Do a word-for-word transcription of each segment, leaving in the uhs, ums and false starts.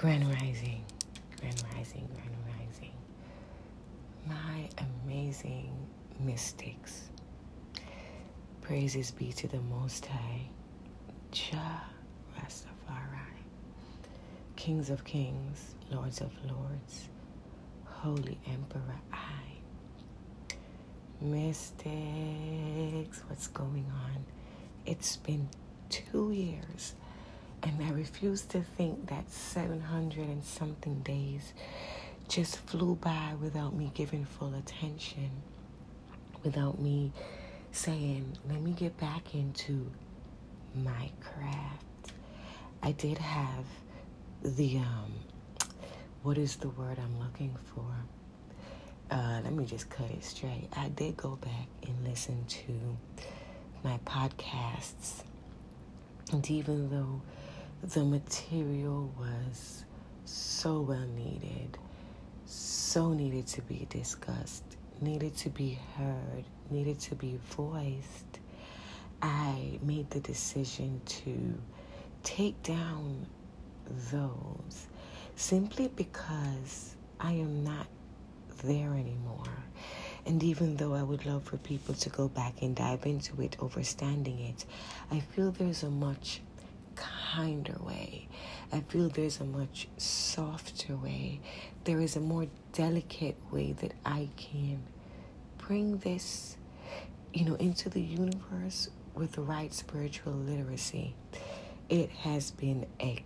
Grand Rising, Grand Rising, Grand Rising. My amazing mystics. Praises be to the Most High, Jah Rastafari, Kings of Kings, Lords of Lords, Holy Emperor I. Mystics, what's going on? It's been two years. And I refuse to think that seven hundred and something days just flew by without me giving full attention, without me saying, let me get back into my craft. I did have the, um, what is the word I'm looking for? Uh, let me just cut it straight. I did go back and listen to my podcasts. And even though the material was so well needed, so needed to be discussed, needed to be heard, needed to be voiced, I made the decision to take down those simply because I am not there anymore. And even though I would love for people to go back and dive into it, understanding it, I feel there's a much kinder way. I feel there's a much softer way. There is a more delicate way that I can bring this, you know, into the universe with the right spiritual literacy. It has been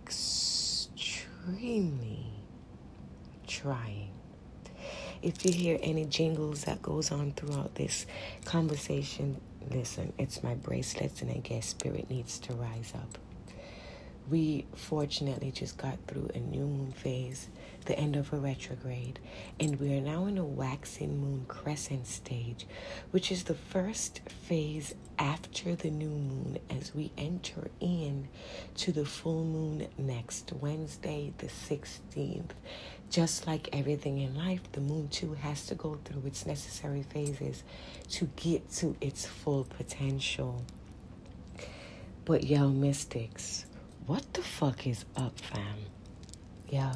extremely trying. If you hear any jingles that goes on throughout this conversation, listen, it's my bracelets, and I guess spirit needs to rise up. We fortunately just got through a new moon phase, the end of a retrograde, and we are now in a waxing moon crescent stage, which is the first phase after the new moon as we enter in to the full moon next Wednesday, the sixteenth. Just like everything in life, the moon too has to go through its necessary phases to get to its full potential. But yo, mystics, what the fuck is up, fam? Yo,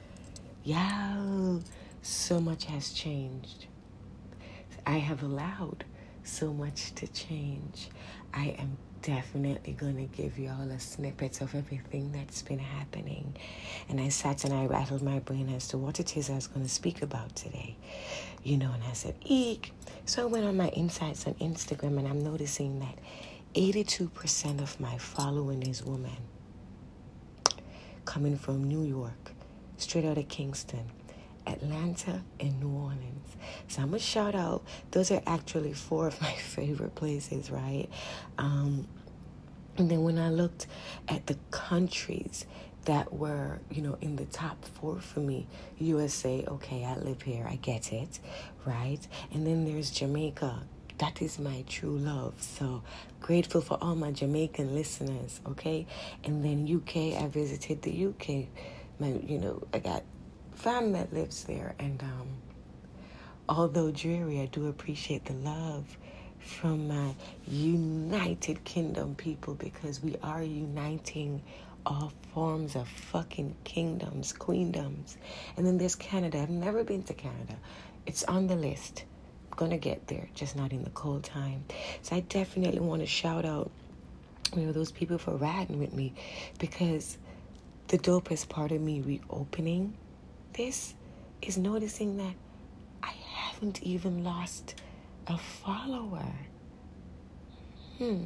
yo, so much has changed. I have allowed so much to change. I am definitely going to give you all a snippet of everything that's been happening. And I sat and I rattled my brain as to what it is I was going to speak about today. You know, and I said, eek. So I went on my insights on Instagram, and I'm noticing that eighty-two percent of my following is women. Coming from New York, straight out of Kingston, Atlanta, and New Orleans. So I'm going to shout out, those are actually four of my favorite places, right? Um, and then when I looked at the countries that were, you know, in the top four for me, U S A, okay, I live here, I get it, right? And then there's Jamaica. That is my true love. So grateful for all my Jamaican listeners, okay? And then U K, I visited the U K. My, you know, I got fam that lives there. And um, although dreary, I do appreciate the love from my United Kingdom people, because we are uniting all forms of fucking kingdoms, queendoms. And then there's Canada. I've never been to Canada. It's on the list. Gonna get there, just not in the cold time. So I definitely want to shout out, you know, those people for riding with me, because the dopest part of me reopening this is noticing that I haven't even lost a follower. Hmm.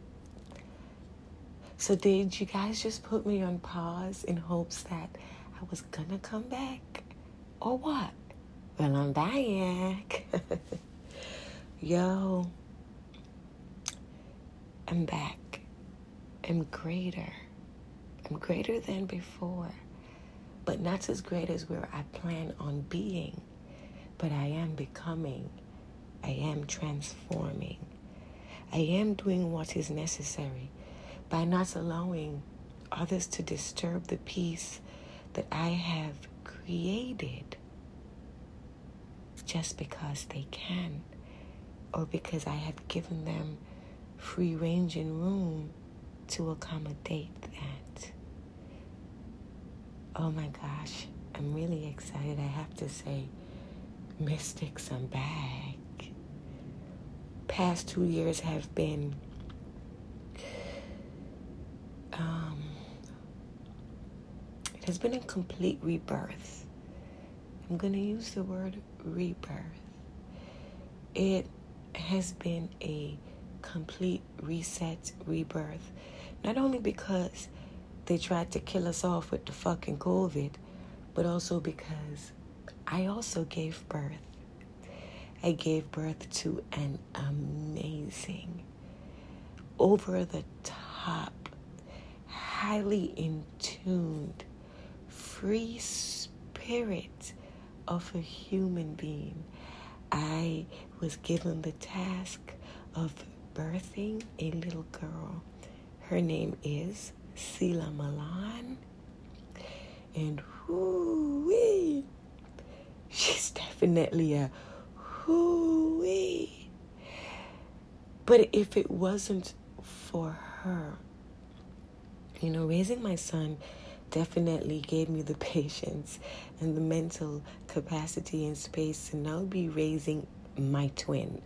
So did you guys just put me on pause in hopes that I was gonna come back, or what? Well, I'm back. Yo, I'm back. I'm greater. I'm greater than before, but not as great as where I plan on being. But I am becoming. I am transforming. I am doing what is necessary by not allowing others to disturb the peace that I have created just because they can, or because I have given them free range and room to accommodate that. Oh my gosh, I'm really excited. I have to say, Mystics, I'm back. Past two years have been um, it has been a complete rebirth. I'm going to use the word rebirth. It has been a complete reset, rebirth. Not only because they tried to kill us off with the fucking COVID, but also because I also gave birth. I gave birth to an amazing, over-the-top, highly in tuned, free spirit of a human being. I was given the task of birthing a little girl. Her name is Sila Milan. And whoo-wee, she's definitely a whoo-wee. But if it wasn't for her, you know, raising my son definitely gave me the patience and the mental capacity and space to now be raising my twin.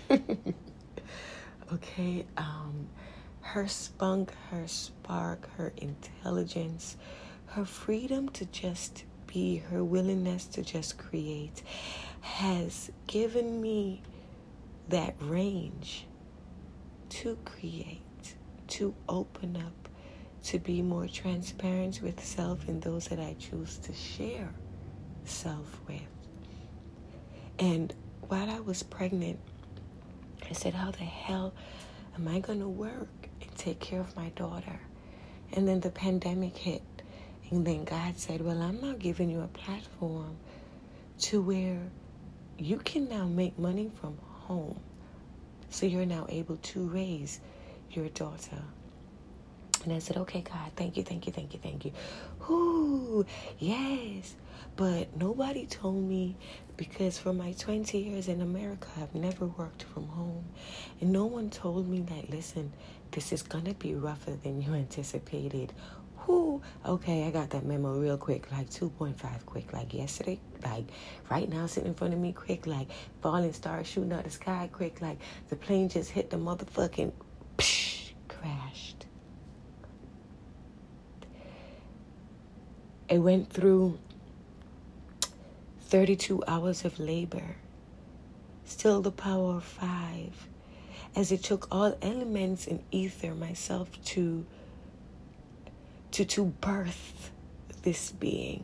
Okay, um, her spunk, her spark, her intelligence, her freedom to just be, her willingness to just create has given me that range to create, to open up, to be more transparent with self and those that I choose to share self with. And while I was pregnant, I said, how the hell am I going to work and take care of my daughter? And then the pandemic hit. And then God said, well, I'm not giving you a platform to where you can now make money from home. So you're now able to raise your daughter. And I said, okay, God, thank you, thank you, thank you, thank you. Ooh, yes. But nobody told me, because for my twenty years in America, I've never worked from home. And no one told me that, listen, this is going to be rougher than you anticipated. Ooh, okay, I got that memo real quick, like two point five quick, like yesterday, like right now sitting in front of me quick, like falling stars shooting out the sky quick, like the plane just hit the motherfucking, psh, crashed. I went through thirty-two hours of labor, still the power of five, as it took all elements in ether myself to to to birth this being.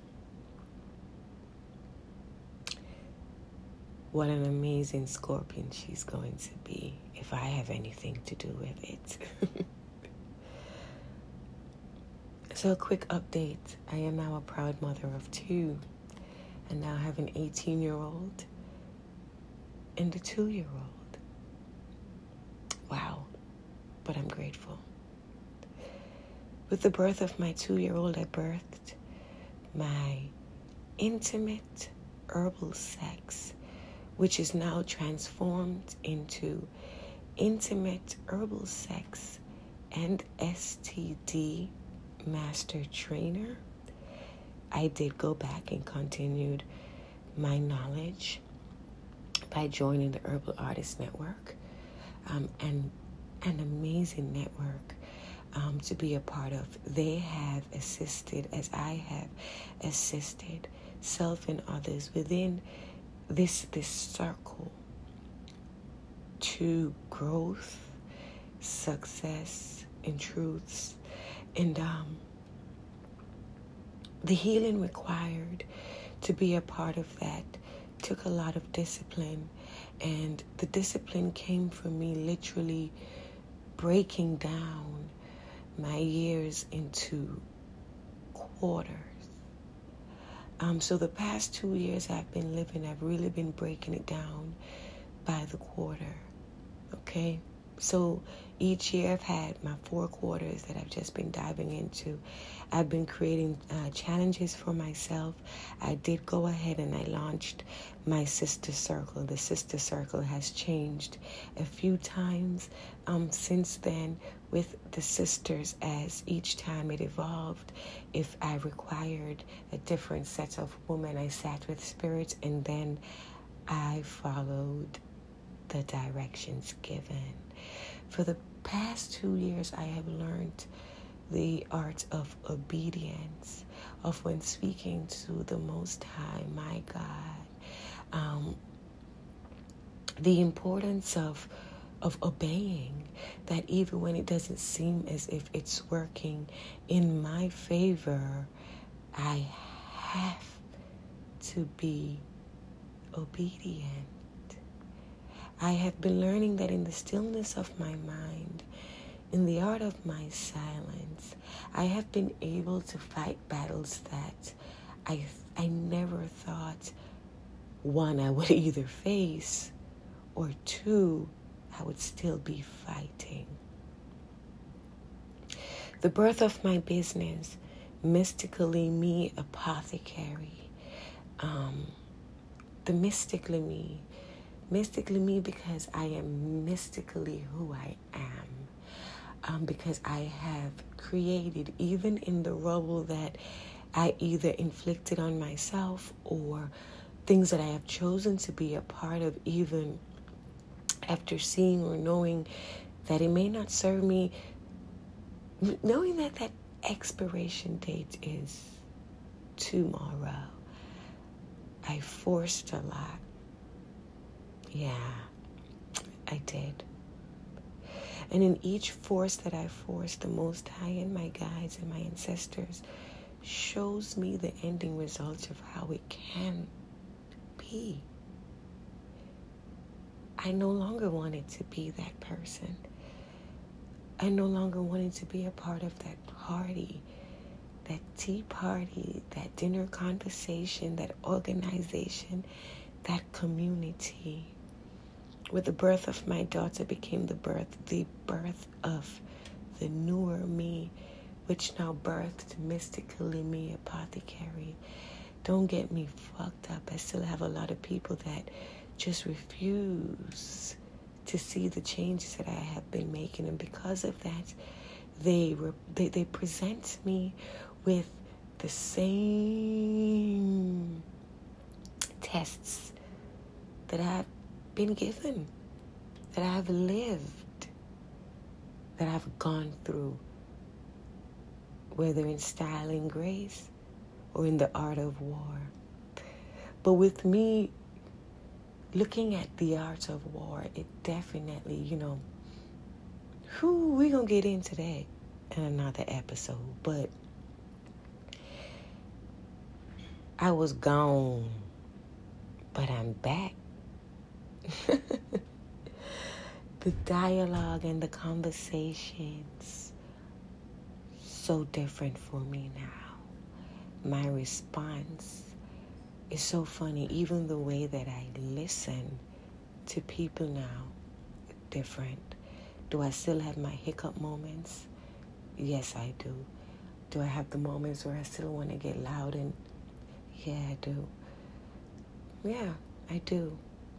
What an amazing scorpion she's going to be, if I have anything to do with it. So a quick update. I am now a proud mother of two, and now have an eighteen-year-old and a two-year-old. Wow, but I'm grateful. With the birth of my two-year-old, I birthed my intimate herbal sex, which is now transformed into intimate herbal sex and S T D master trainer. I did go back and continued my knowledge by joining the Herbal Artist Network, um, and an amazing network um, to be a part of. They have assisted, as I have assisted, self and others within this this circle to growth, success, and truths. And um, the healing required to be a part of that took a lot of discipline. And the discipline came from me literally breaking down my years into quarters. Um, so the past two years I've been living, I've really been breaking it down by the quarter. Okay? So each year I've had my four quarters that I've just been diving into. I've been creating uh, challenges for myself. I did go ahead and I launched my Sister Circle. The Sister Circle has changed a few times um, since then, with the sisters as each time it evolved. If I required a different set of women, I sat with spirits, and then I followed the directions given. For the past two years, I have learned the art of obedience, of when speaking to the Most High, my God. Um, the importance of of obeying, that even when it doesn't seem as if it's working in my favor, I have to be obedient. I have been learning that in the stillness of my mind, in the art of my silence, I have been able to fight battles that I I never thought, one, I would either face, or two, I would still be fighting. The birth of my business, Mystically Me Apothecary. Um, the Mystically Me. Mystically Me because I am mystically who I am. Um, because I have created, even in the rubble that I either inflicted on myself or things that I have chosen to be a part of, even after seeing or knowing that it may not serve me, knowing that that expiration date is tomorrow. I forced a lot. Yeah, I did. And in each force that I forced, the Most High and my guides and my ancestors shows me the ending results of how it can be. I no longer wanted to be that person. I no longer wanted to be a part of that party, that tea party, that dinner conversation, that organization, that community. With the birth of my daughter became the birth, the birth of the newer me, which now birthed Mystically Me Apothecary. Don't get me fucked up. I still have a lot of people that just refuse to see the changes that I have been making, and because of that, they re- they, they present me with the same tests that I've been given, that I've lived, that I've gone through, whether in style and grace or in the art of war. But with me looking at the art of war, it definitely, you know, who we gonna get into that in another episode. But I was gone, but I'm back. The dialogue and the conversations, so different for me now. My response is so funny. Even the way that I listen to people now, different. Do I still have my hiccup moments? Yes, I do. Do I have the moments where I still want to get loud? And yeah, I do. Yeah, I do.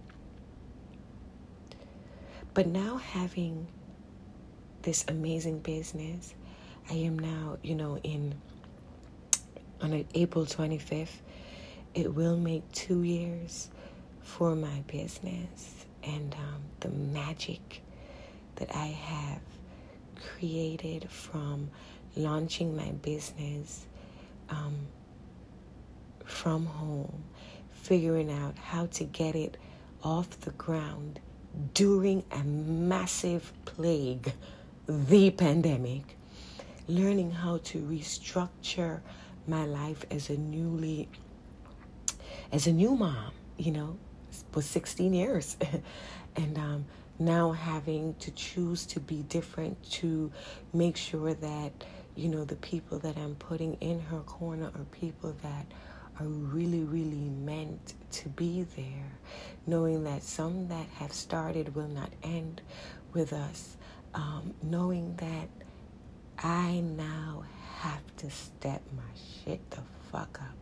But now having this amazing business, I am now, you know, in on April twenty-fifth, it will make two years for my business, and um, the magic that I have created from launching my business um, from home, figuring out how to get it off the ground during a massive plague, the pandemic, learning how to restructure my life as a newly, as a new mom, you know, for sixteen years. And um, now having to choose to be different, to make sure that, you know, the people that I'm putting in her corner are people that are really, really meant to be there, knowing that some that have started will not end with us, um, knowing that I now have to step my shit the fuck up.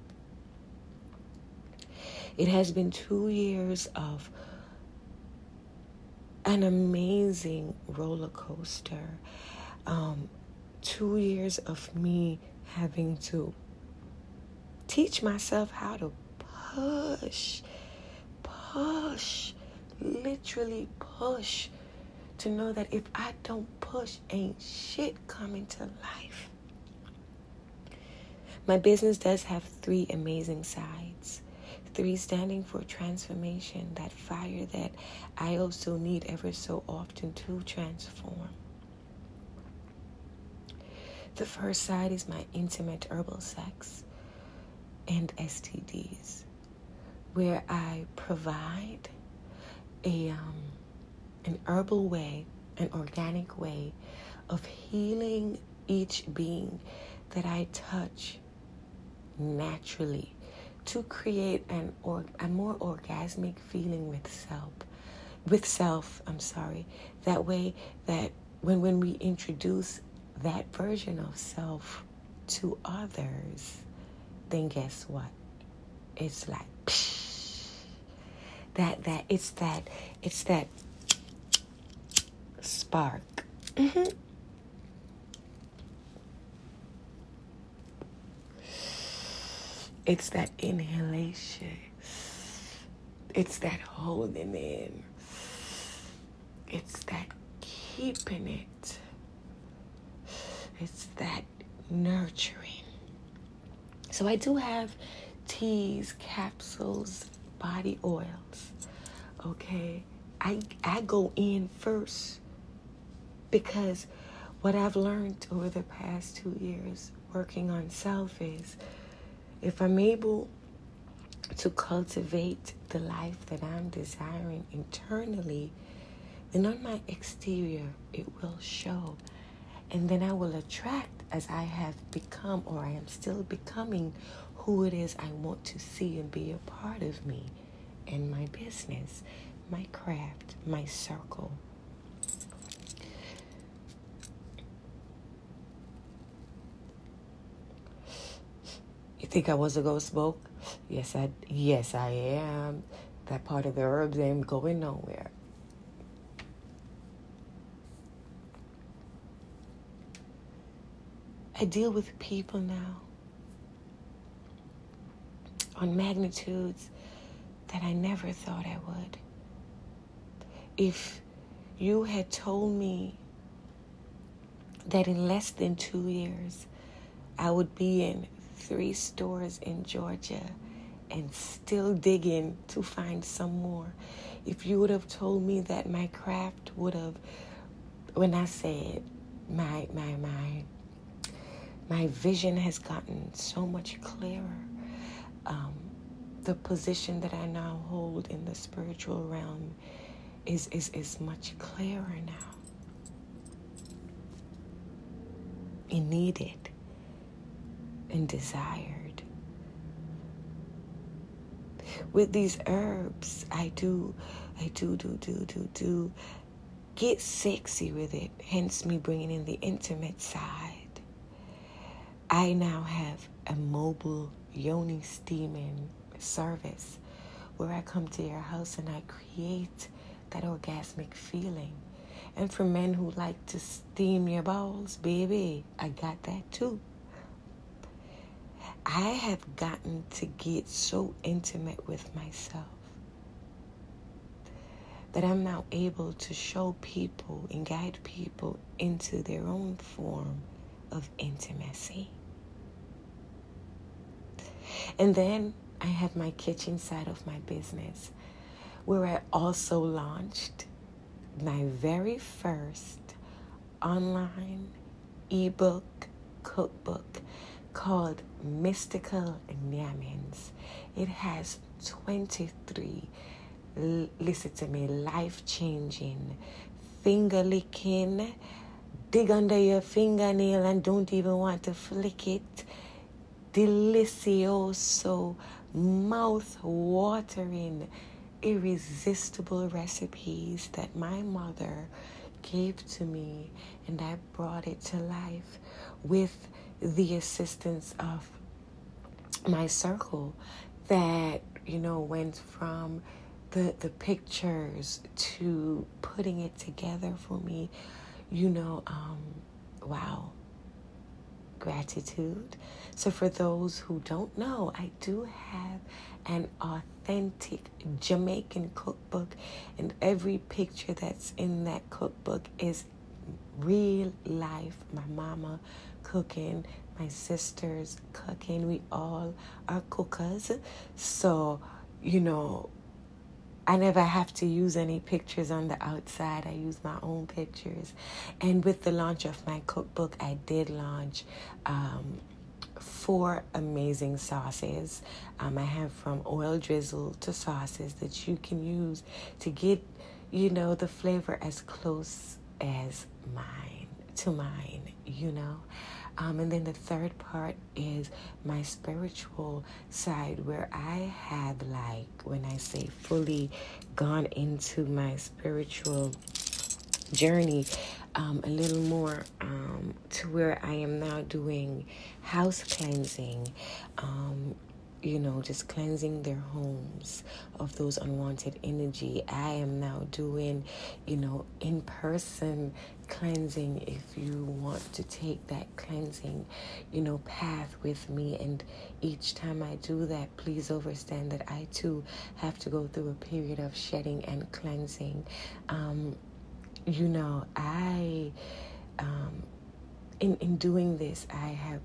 It has been two years of an amazing roller coaster. Um, two years of me having to teach myself how to push, push, literally push, to know that if I don't push, ain't shit coming to life. My business does have three amazing sides. Three standing for transformation, that fire that I also need ever so often to transform. The first side is my intimate herbal sex and S T Ds, where I provide a um, an herbal way, an organic way of healing each being that I touch naturally, to create an or a more orgasmic feeling with self, with self. I'm sorry. That way, that when when we introduce that version of self to others, then guess what? It's like psh, that that it's that it's that spark. Mm-hmm. It's that inhalation. It's that holding in. It's that keeping it. It's that nurturing. So I do have teas, capsules, body oils. Okay? I I go in first, because what I've learned over the past two years working on self is, if I'm able to cultivate the life that I'm desiring internally, then on my exterior it will show. And then I will attract, as I have become, or I am still becoming, who it is I want to see and be a part of me and my business, my craft, my circle. You think I was a ghost smoke? Yes, I yes I am. That part of the herbs ain't going nowhere. I deal with people now on magnitudes that I never thought I would. If you had told me that in less than two years I would be in three stores in Georgia and still digging to find some more, if you would have told me that my craft would have, when I said my my my my vision has gotten so much clearer, um, the position that I now hold in the spiritual realm is is is much clearer now. And needed and desired. With these herbs, I do, I do, do, do, do, do get sexy with it. Hence me bringing in the intimate side. I now have a mobile yoni steaming service where I come to your house and I create that orgasmic feeling. And for men who like to steam your balls, baby, I got that too. I have gotten to get so intimate with myself that I'm now able to show people and guide people into their own form of intimacy. And then I have my kitchen side of my business, where I also launched my very first online ebook cookbook called Mystical Nyamins. It has twenty-three, l- listen to me, life-changing, finger-licking, dig under your fingernail and don't even want to flick it, delicioso, mouth-watering, irresistible recipes that my mother gave to me, and I brought it to life with the assistance of my circle that, you know, went from the the pictures to putting it together for me, you know, um, wow, gratitude. So for those who don't know, I do have an authentic Jamaican cookbook, and every picture that's in that cookbook is real life. My mama cooking, my sisters cooking. We all are cookers. So, you know, I never have to use any pictures on the outside. I use my own pictures. And with the launch of my cookbook, I did launch um, four amazing sauces. Um, I have from oil drizzle to sauces that you can use to get, you know, the flavor as close as mine, to mine, you know. Um, and then the third part is my spiritual side, where I have, like, when I say fully gone into my spiritual journey, um, a little more um, to where I am now doing house cleansing, um, you know, just cleansing their homes of those unwanted energy. I am now doing, you know, in-person cleansing if you want to take that cleansing, you know, path with me. And each time I do that, please understand that I too have to go through a period of shedding and cleansing. Um, you know, I, um, in, in doing this, I have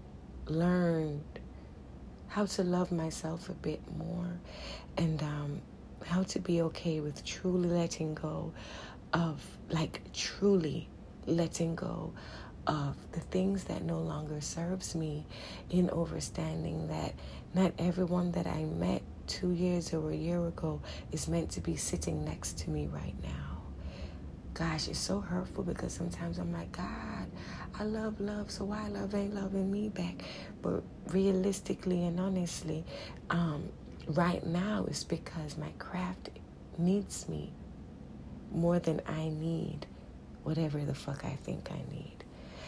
learned how to love myself a bit more, and um, how to be okay with truly letting go of, like, truly letting go of the things that no longer serves me, in understanding that not everyone that I met two years or a year ago is meant to be sitting next to me right now. Gosh, it's so hurtful, because sometimes I'm like, God, I love love, so why love ain't loving me back? But realistically and honestly, um, right now it's because my craft needs me more than I need whatever the fuck I think I need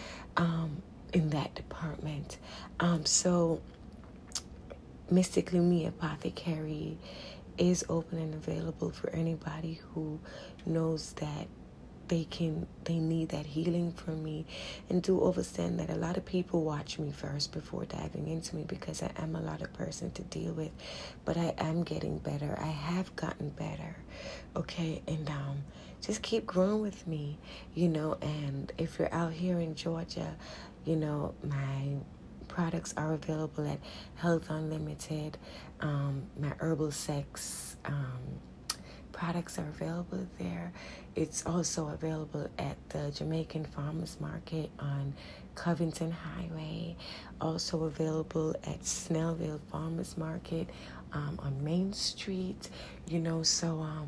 um, in that department. Um, so Mystically Me Apothecary is open and available for anybody who knows that they can, they need that healing from me. And do understand that a lot of people watch me first before diving into me, because I am a lot of person to deal with. But I am getting better. I have gotten better. Okay, and um, just keep growing with me, you know. And if you're out here in Georgia, you know, my products are available at Health Unlimited. Um, my herbal sex um, products are available there. It's also available at the Jamaican Farmers Market on Covington Highway. Also available at Snellville Farmers Market um, on Main Street. You know, so um,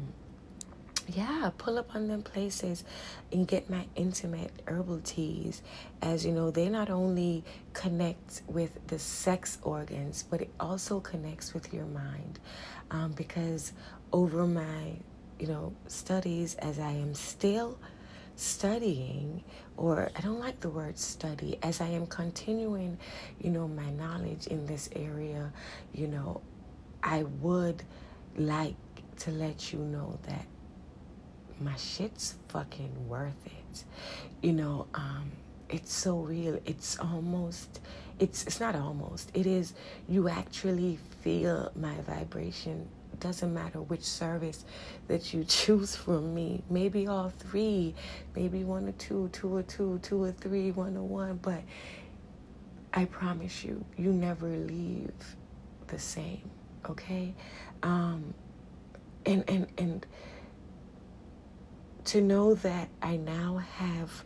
yeah, pull up on them places and get my intimate herbal teas. As you know, they not only connect with the sex organs, but it also connects with your mind. Um, because over my, you know, studies, as I am still studying, or I don't like the word study, as I am continuing, you know, my knowledge in this area, you know, I would like to let you know that my shit's fucking worth it. You know, um, it's so real. It's almost, it's it's not almost, it is, you actually feel my vibration. It doesn't matter which service that you choose from me. Maybe all three, maybe one or two, two or two, two or three, one or one, but I promise you, you never leave the same, okay? Um, and, and, and, to know that I now have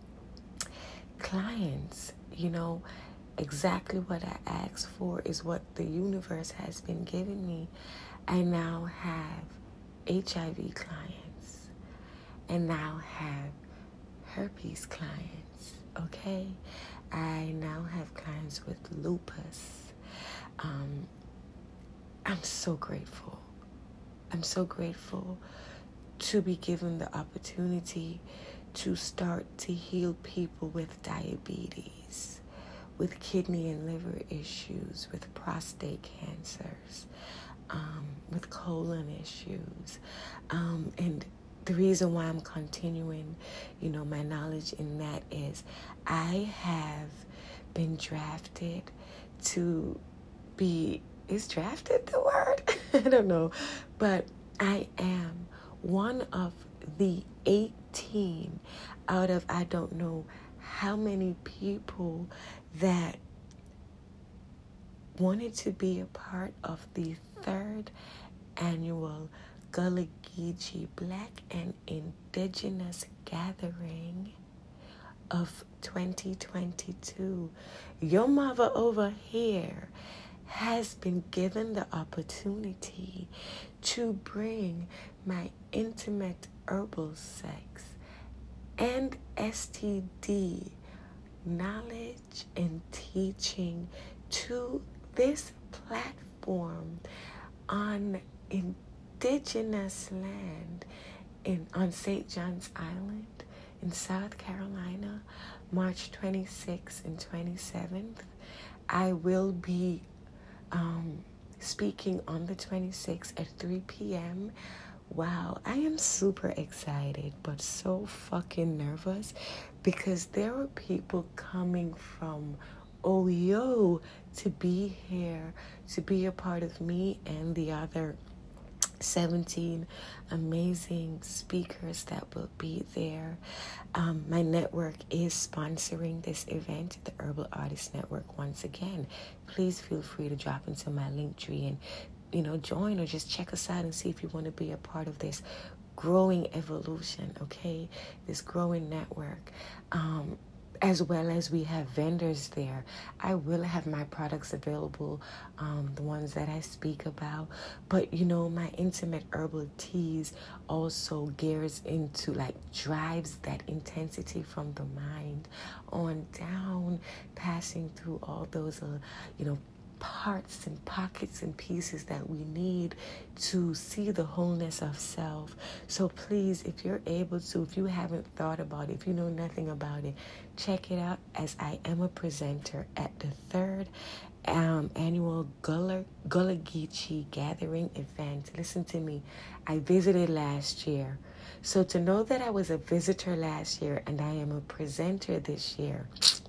clients, you know, exactly what I asked for is what the universe has been giving me. I now have H I V clients, and now have herpes clients, okay? I now have clients with lupus. Um, I'm so grateful. I'm so grateful to be given the opportunity to start to heal people with diabetes, with kidney and liver issues, with prostate cancers, um, with colon issues. Um, and the reason why I'm continuing, you know, my knowledge in that is I have been drafted to be, is drafted the word? I don't know. But I am one of the eighteen out of I don't know how many people that wanted to be a part of the third annual Gullah Geechee Black and Indigenous Gathering of twenty twenty-two. Your mother over here has been given the opportunity to bring my intimate herbal sex and S T D knowledge and teaching to this platform on indigenous land in on Saint John's Island in South Carolina, March twenty-sixth and twenty-seventh. I will be um, speaking on the twenty-sixth at three p.m. Wow, I am super excited, but so fucking nervous because there are people coming from Ohio to be here, to be a part of me and the other seventeen amazing speakers that will be there. Um, my network is sponsoring this event, the Herbal Artist Network. Once again, please feel free to drop into my link tree and, you know, join or just check us out and see if you want to be a part of this growing evolution, okay? This growing network. Um, as well as we have vendors there. I will have my products available, um, the ones that I speak about. But, you know, my intimate herbal teas also gears into, like, drives that intensity from the mind on down, passing through all those, uh, you know, parts and pockets and pieces that we need to see the wholeness of self. So please, if you're able to, if you haven't thought about it, if you know nothing about it, check it out, as I am a presenter at the third um, annual Gullah, Gullah Geechee Gathering event. Listen to me. I visited last year. So to know that I was a visitor last year and I am a presenter this year,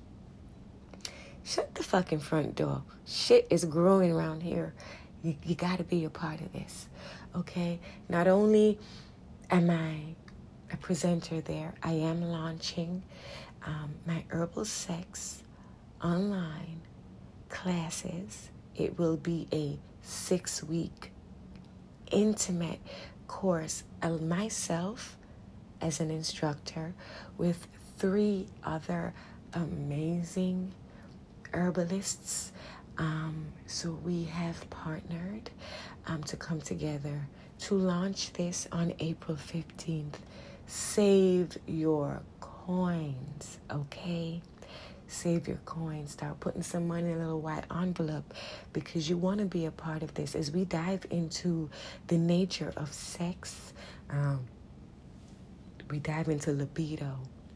shut the fucking front door. Shit is growing around here. You, you got to be a part of this, okay? Not only am I a presenter there, I am launching um, my herbal sex online classes. It will be a six-week intimate course of myself as an instructor with three other amazing herbalists. Um, so we have partnered um, to come together to launch this on April fifteenth. Save your coins, okay? Save your coins. Start putting some money in a little white envelope because you want to be a part of this as we dive into the nature of sex. Um, we dive into libido,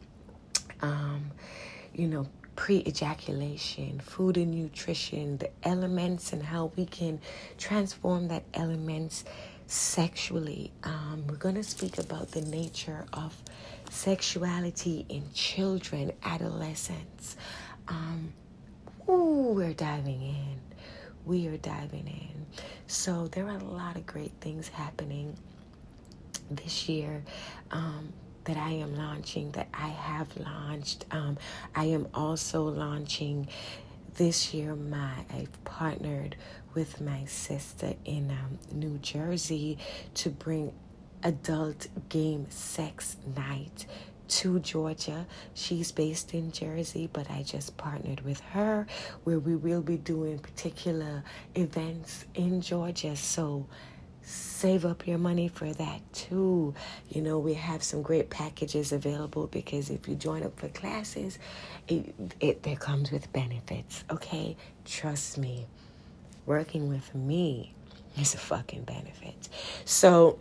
um, you know, pre-ejaculation, food and nutrition, the elements and how we can transform that elements sexually. Um, we're going to speak about the nature of sexuality in children, adolescents. Um, ooh, we're diving in. We are diving in. So there are a lot of great things happening this year. Um, that I am launching, that I have launched. Um, I am also launching this year my, I've partnered with my sister in um, New Jersey to bring adult game sex night to Georgia. She's based in Jersey, but I just partnered with her where we will be doing particular events in Georgia. So save up your money for that too. You know, we have some great packages available because if you join up for classes, it, it that comes with benefits, okay? Trust me, working with me is a fucking benefit. So,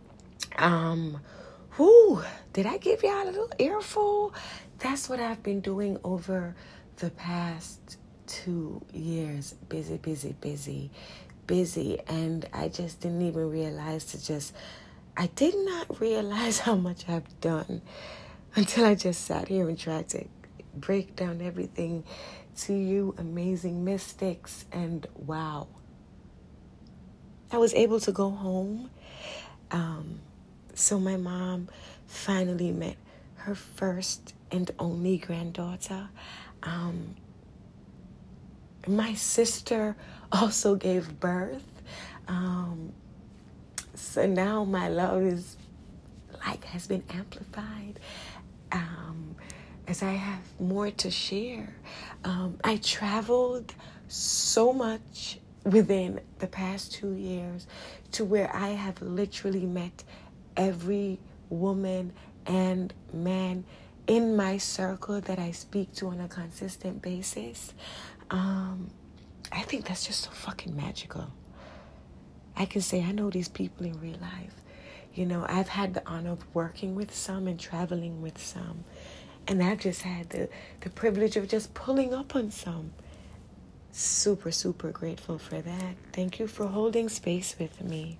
um, whoo, did I give y'all a little earful? That's what I've been doing over the past two years. Busy, busy, busy. busy and I just didn't even realize to just I did not realize how much I've done until I just sat here and tried to break down everything to you, amazing mystics, and wow. I was able to go home. Um, so my mom finally met her first and only granddaughter. Um, my sister also gave birth. Um, so now my love is like has been amplified. Um, as I have more to share. Um, I traveled so much within the past two years to where I have literally met every woman and man in my circle that I speak to on a consistent basis. Um, I think that's just so fucking magical. I can say I know these people in real life. You know, I've had the honor of working with some and traveling with some. And I've just had the, the privilege of just pulling up on some. Super, super grateful for that. Thank you for holding space with me.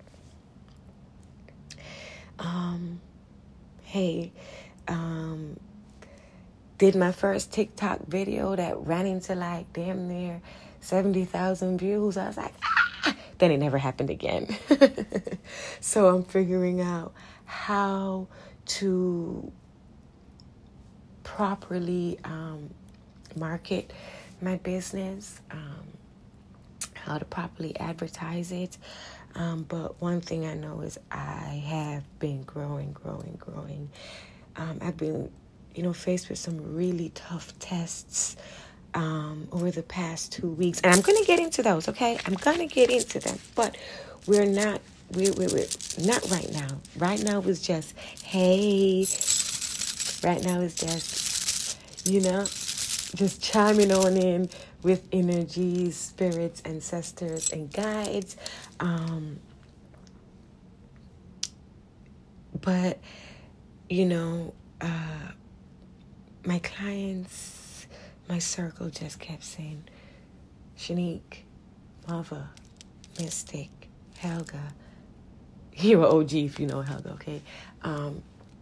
Um, hey, um, did my first TikTok video that ran into like damn near seventy thousand views. I was like, ah! Then it never happened again. So I'm figuring out how to properly um, market my business, um, how to properly advertise it. Um, but one thing I know is I have been growing, growing, growing. Um, I've been, you know, faced with some really tough tests um, over the past two weeks. And I'm going to get into those, okay? I'm going to get into them. But we're not, we're, we're, we're not right now. Right now is just, hey, right now is just, you know, just chiming on in with energies, spirits, ancestors, and guides. Um, but, you know, uh, my clients, my circle just kept saying, Shanique, Mother, Mystic, Helga, you're an O G if you know Helga, okay? Um,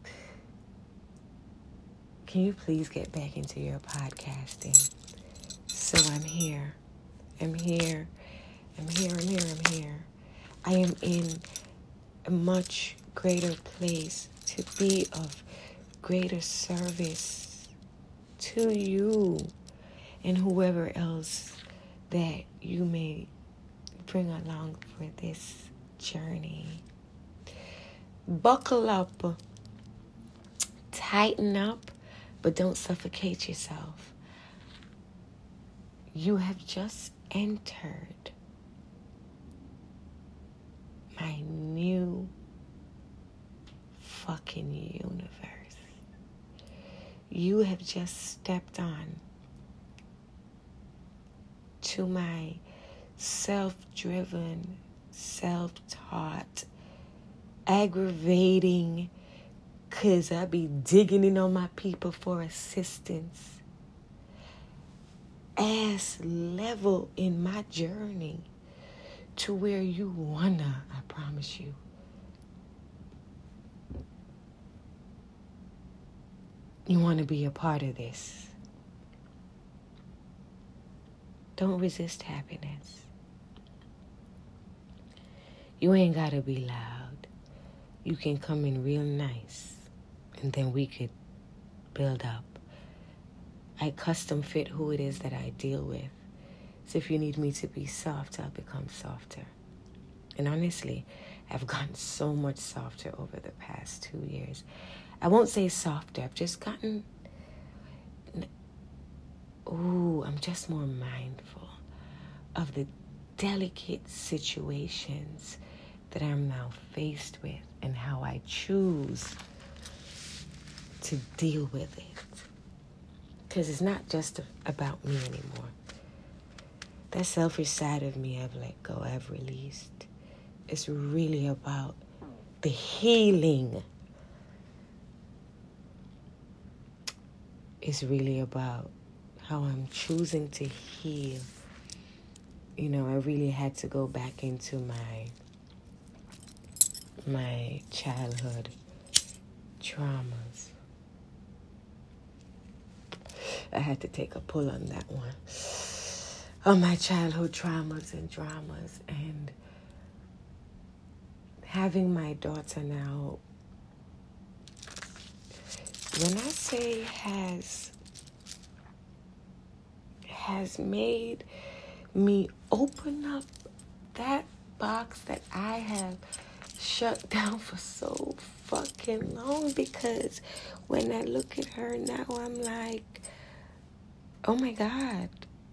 can you please get back into your podcasting? So I'm here. I'm here. I'm here. I'm here. I'm here. I am in a much greater place to be of greater service to you and whoever else that you may bring along for this journey. Buckle up. Tighten up, but don't suffocate yourself. You have just entered my new fucking universe. You have just stepped on to my self-driven, self-taught, aggravating, cause I be digging in on my people for assistance, ass level in my journey to where you wanna, I promise you. You want to be a part of this. Don't resist happiness. You ain't got to be loud. You can come in real nice, and then we could build up. I custom fit who it is that I deal with. So if you need me to be soft, I'll become softer. And honestly, I've gotten so much softer over the past two years. I won't say softer. I've just gotten, ooh, I'm just more mindful of the delicate situations that I'm now faced with and how I choose to deal with it. Because it's not just about me anymore. That selfish side of me I've let go, I've released. It's really about the healing. It's really about how I'm choosing to heal. You know, I really had to go back into my my childhood traumas. I had to take a pull on that one. Oh, my childhood traumas and dramas, and having my daughter now, when I say has, has made me open up that box that I have shut down for so fucking long, because when I look at her now, I'm like, oh my God,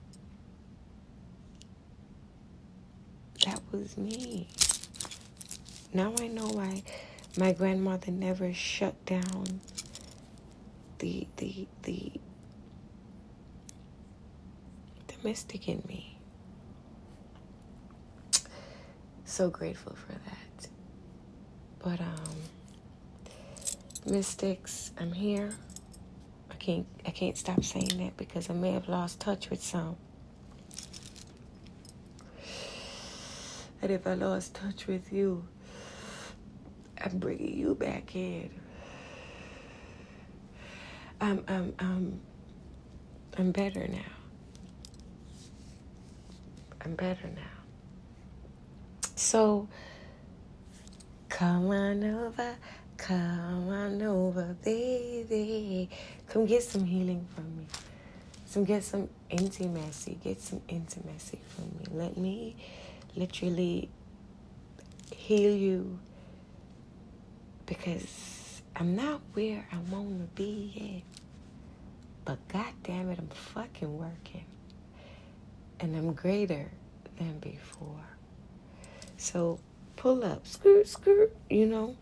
that was me. Now I know why my grandmother never shut down the the the the mystic in me. So grateful for that. But um mystics, I'm here. I can't I can't stop saying that because I may have lost touch with some. And if I lost touch with you, I'm bringing you back in. I'm, I'm, I'm, I'm better now. I'm better now. So, come on over, come on over, baby. Come get some healing from me. Some get some intimacy. Get some intimacy from me. Let me literally heal you, because I'm not where I want to be yet. But God damn it, I'm fucking working. And I'm greater than before. So pull up, skirt, skirt, you know.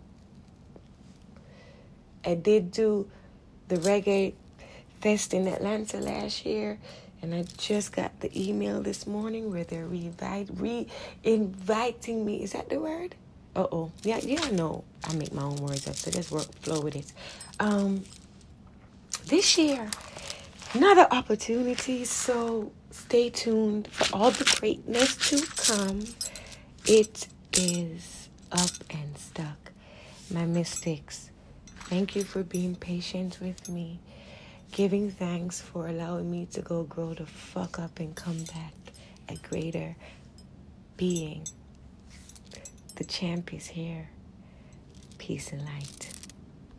I did do the Reggae Fest in Atlanta last year. And I just got the email this morning where they're re-invite, re-inviting me. Is that the word? Uh-oh. Yeah, yeah, I know. I make my own words up, so let's work, flow with it. Um, this year, another opportunity, so stay tuned for all the greatness to come. It is up and stuck. My mystics, thank you for being patient with me. Giving thanks for allowing me to go grow the fuck up and come back a greater being. The champ is here. Peace and light.